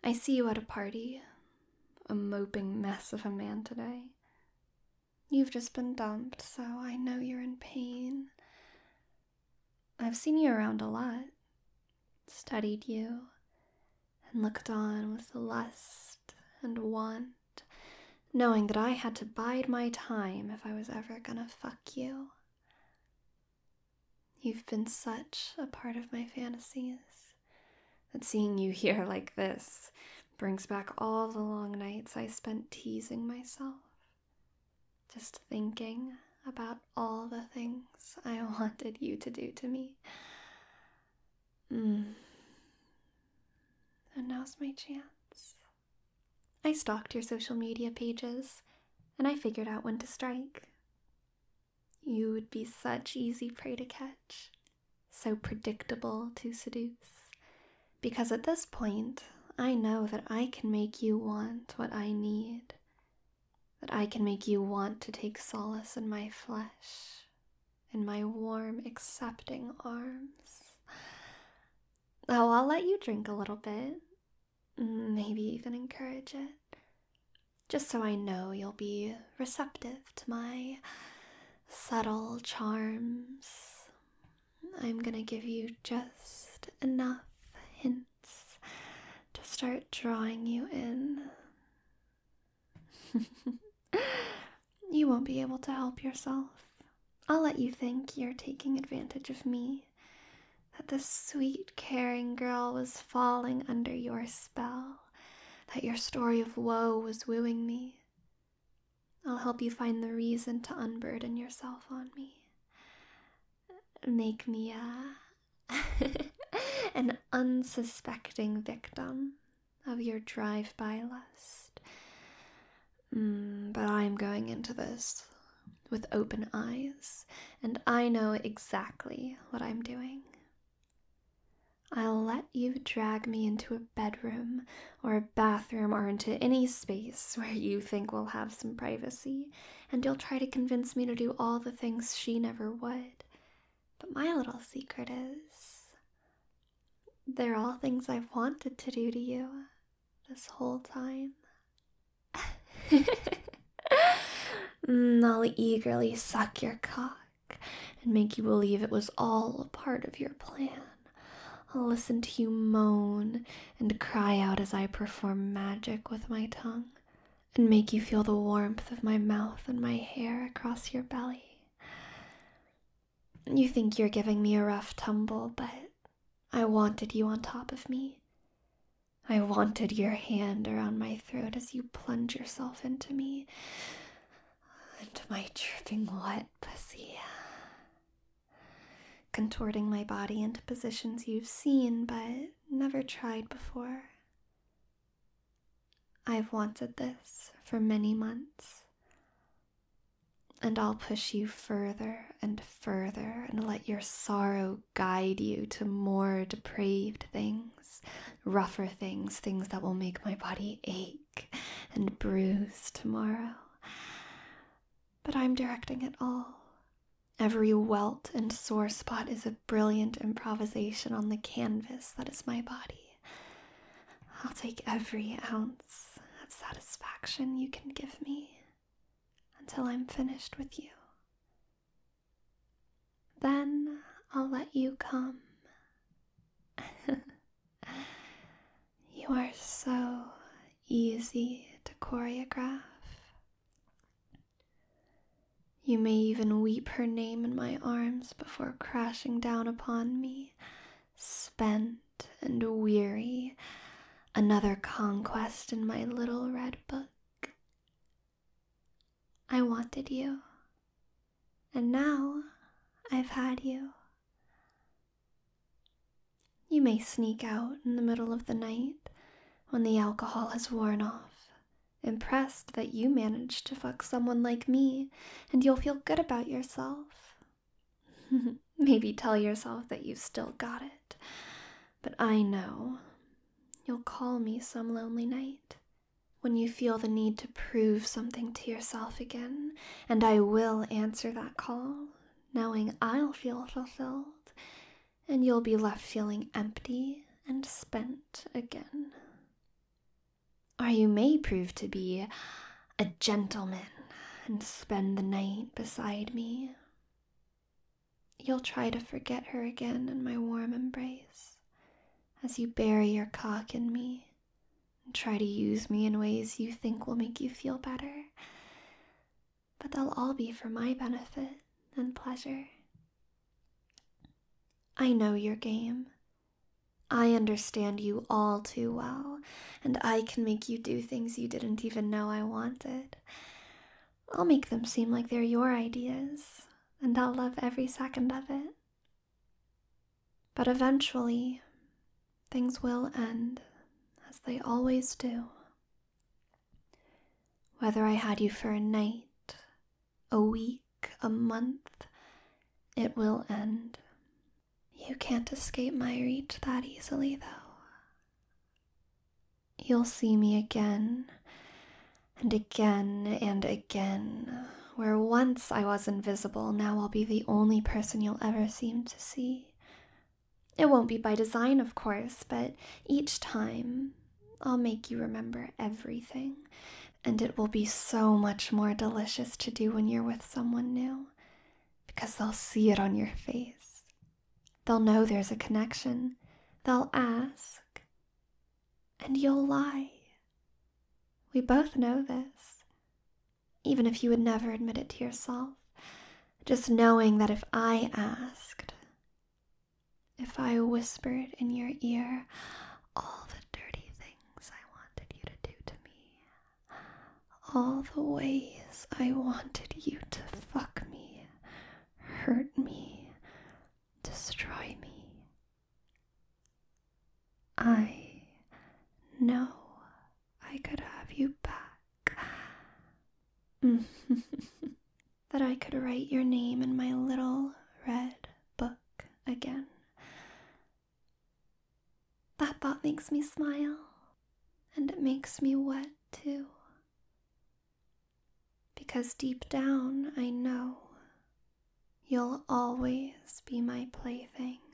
I see you at a party, a moping mess of a man today. You've just been dumped, so I know you're in pain. I've seen you around a lot, studied you, and looked on with lust and want, knowing that I had to bide my time if I was ever gonna fuck you. You've been such a part of my fantasies that seeing you here like this brings back all the long nights I spent teasing myself, just thinking about all the things I wanted you to do to me. And now's my chance. I stalked your social media pages, and I figured out when to strike. You would be such easy prey to catch, so predictable to seduce, because at this point, I know that I can make you want what I need, that I can make you want to take solace in my flesh, in my warm, accepting arms. Oh, I'll let you drink a little bit, maybe even encourage it, just so I know you'll be receptive to my subtle charms. I'm gonna give you just enough hints to start drawing you in. You won't be able to help yourself. I'll let you think you're taking advantage of me, that this sweet, caring girl was falling under your spell, that your story of woe was wooing me. I'll help you find the reason to unburden yourself on me. Make me an unsuspecting victim of your drive-by lust. But I'm going into this with open eyes, and I know exactly what I'm doing. I'll let you drag me into a bedroom or a bathroom or into any space where you think we'll have some privacy, and you'll try to convince me to do all the things she never would. But my little secret is, they're all things I've wanted to do to you this whole time. I'll eagerly suck your cock and make you believe it was all a part of your plan. I'll listen to you moan and cry out as I perform magic with my tongue and make you feel the warmth of my mouth and my hair across your belly. You think you're giving me a rough tumble, but I wanted you on top of me. I wanted your hand around my throat as you plunge yourself into me, into my dripping wet pussy, contorting my body into positions you've seen but never tried before. I've wanted this for many months, and I'll push you further and further and let your sorrow guide you to more depraved things, rougher things, things that will make my body ache and bruise tomorrow. But I'm directing it all. Every welt and sore spot is a brilliant improvisation on the canvas that is my body. I'll take every ounce of satisfaction you can give me until I'm finished with you. Then I'll let you come. You are so easy to choreograph. You may even weep her name in my arms before crashing down upon me, spent and weary, another conquest in my little red book. I wanted you, and now I've had you. You may sneak out in the middle of the night when the alcohol has worn off, impressed that you managed to fuck someone like me, and you'll feel good about yourself. Maybe tell yourself that you still got it, but I know you'll call me some lonely night when you feel the need to prove something to yourself again, and I will answer that call, knowing I'll feel fulfilled, and you'll be left feeling empty and spent again. Or you may prove to be a gentleman and spend the night beside me. You'll try to forget her again in my warm embrace as you bury your cock in me and try to use me in ways you think will make you feel better. But they'll all be for my benefit and pleasure. I know your game. I understand you all too well, and I can make you do things you didn't even know I wanted. I'll make them seem like they're your ideas, and I'll love every second of it. But eventually, things will end, as they always do. Whether I had you for a night, a week, a month, it will end. You can't escape my reach that easily, though. You'll see me again, and again, and again. Where once I was invisible, now I'll be the only person you'll ever seem to see. It won't be by design, of course, but each time I'll make you remember everything, and it will be so much more delicious to do when you're with someone new, because they'll see it on your face. They'll know there's a connection. They'll ask, and you'll lie. We both know this, even if you would never admit it to yourself. Just knowing that if I asked, if I whispered in your ear all the dirty things I wanted you to do to me, all the ways I wanted you to fuck me, hurt me, destroy me, I know I could have you back. That I could write your name in my little red book again. That thought makes me smile, and it makes me wet too. Because deep down I know you'll always be my plaything.